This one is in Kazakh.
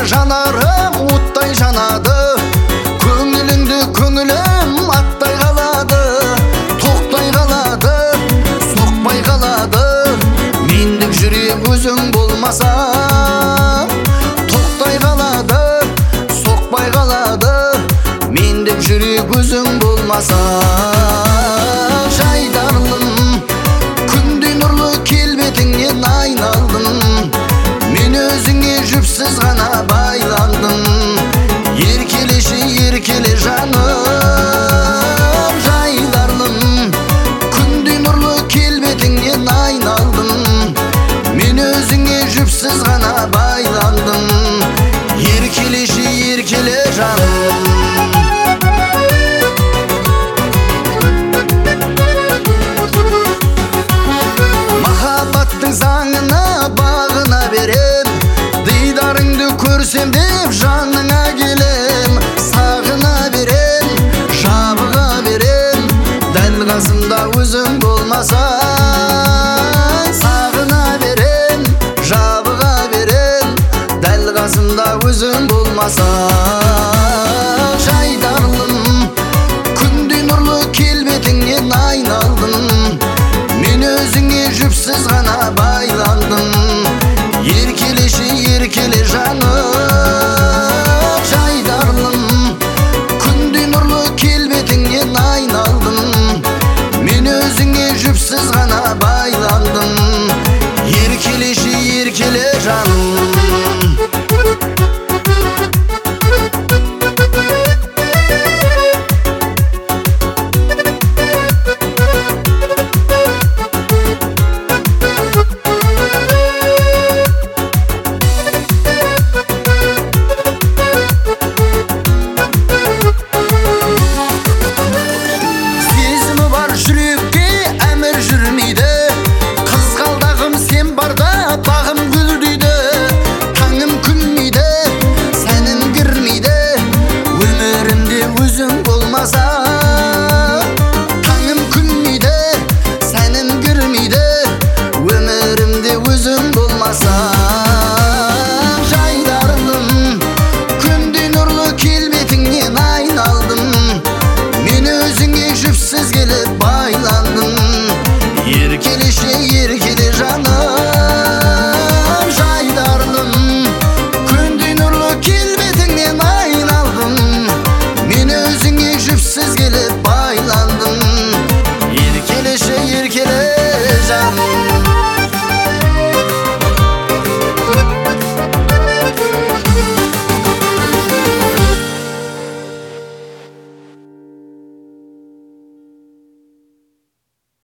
жанарым оттай жанады, көңіліңді көңілім аттай қалады, тоқтай қалады, соқпай қалады. Мендік жүрек өзің болмаса, тоқтай қалады, соқпай қалады. Мендік жүрек өзің болмаса. Жайдарлым, күндей нұрлы келбетіңнен айналдым, мен өзіңе жүпсіз ғана байландым. Еркелеші, еркеле жаным. Жайдарлым, күндей нұрлы келбетіңнен айналдым, мен өзіңе жүпсіз ғана байландым. Еркелеші, еркеле жаным. Заңына бағына берем, дидарыңды көрсем деп жан